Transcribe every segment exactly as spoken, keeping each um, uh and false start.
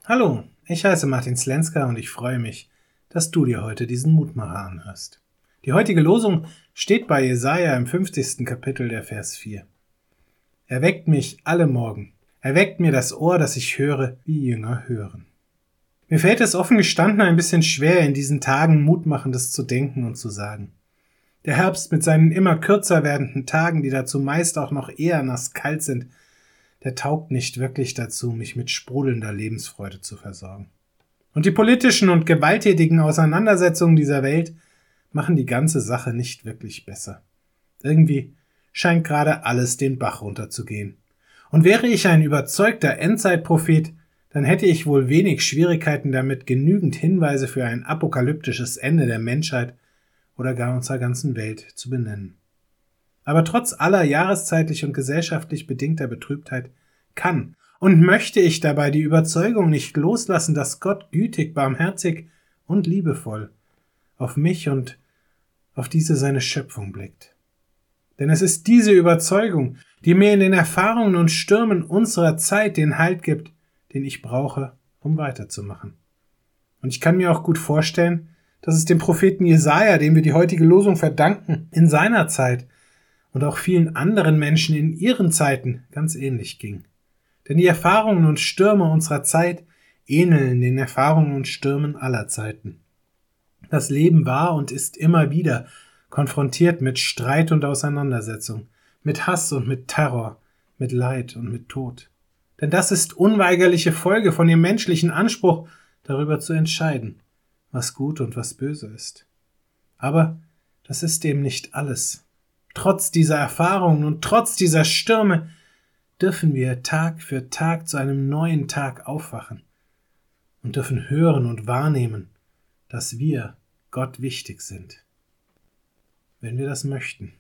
Hallo, ich heiße Martin Slenska und ich freue mich, dass du dir heute diesen Mutmacher anhörst. Die heutige Losung steht bei Jesaja im fünfzigsten Kapitel, der Vers vier. Erweckt mich alle Morgen, erweckt mir das Ohr, dass ich höre, wie Jünger hören. Mir fällt es offen gestanden ein bisschen schwer, in diesen Tagen Mutmachendes zu denken und zu sagen. Der Herbst mit seinen immer kürzer werdenden Tagen, die dazu meist auch noch eher nasskalt sind, der taugt nicht wirklich dazu, mich mit sprudelnder Lebensfreude zu versorgen. Und die politischen und gewalttätigen Auseinandersetzungen dieser Welt machen die ganze Sache nicht wirklich besser. Irgendwie scheint gerade alles den Bach runterzugehen. Und wäre ich ein überzeugter Endzeitprophet, dann hätte ich wohl wenig Schwierigkeiten damit, genügend Hinweise für ein apokalyptisches Ende der Menschheit oder gar unserer ganzen Welt zu benennen. Aber trotz aller jahreszeitlich und gesellschaftlich bedingter Betrübtheit kann und möchte ich dabei die Überzeugung nicht loslassen, dass Gott gütig, barmherzig und liebevoll auf mich und auf diese seine Schöpfung blickt. Denn es ist diese Überzeugung, die mir in den Erfahrungen und Stürmen unserer Zeit den Halt gibt, den ich brauche, um weiterzumachen. Und ich kann mir auch gut vorstellen, dass es dem Propheten Jesaja, dem wir die heutige Losung verdanken, in seiner Zeit und auch vielen anderen Menschen in ihren Zeiten ganz ähnlich ging. Denn die Erfahrungen und Stürme unserer Zeit ähneln den Erfahrungen und Stürmen aller Zeiten. Das Leben war und ist immer wieder konfrontiert mit Streit und Auseinandersetzung, mit Hass und mit Terror, mit Leid und mit Tod. Denn das ist unweigerliche Folge von dem menschlichen Anspruch, darüber zu entscheiden, was gut und was böse ist. Aber das ist eben nicht alles. Trotz dieser Erfahrungen und trotz dieser Stürme dürfen wir Tag für Tag zu einem neuen Tag aufwachen und dürfen hören und wahrnehmen, dass wir Gott wichtig sind, wenn wir das möchten.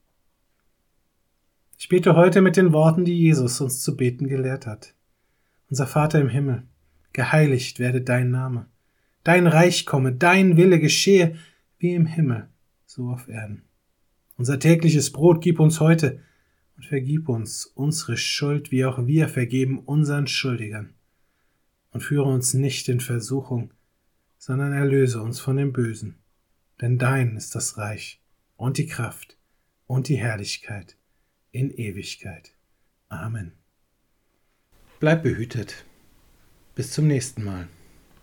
Ich bete heute mit den Worten, die Jesus uns zu beten gelehrt hat. Unser Vater im Himmel, geheiligt werde dein Name, dein Reich komme, dein Wille geschehe, wie im Himmel, so auf Erden. Unser tägliches Brot gib uns heute und vergib uns unsere Schuld, wie auch wir vergeben unseren Schuldigern. Und führe uns nicht in Versuchung, sondern erlöse uns von dem Bösen. Denn dein ist das Reich und die Kraft und die Herrlichkeit in Ewigkeit. Amen. Bleib behütet. Bis zum nächsten Mal.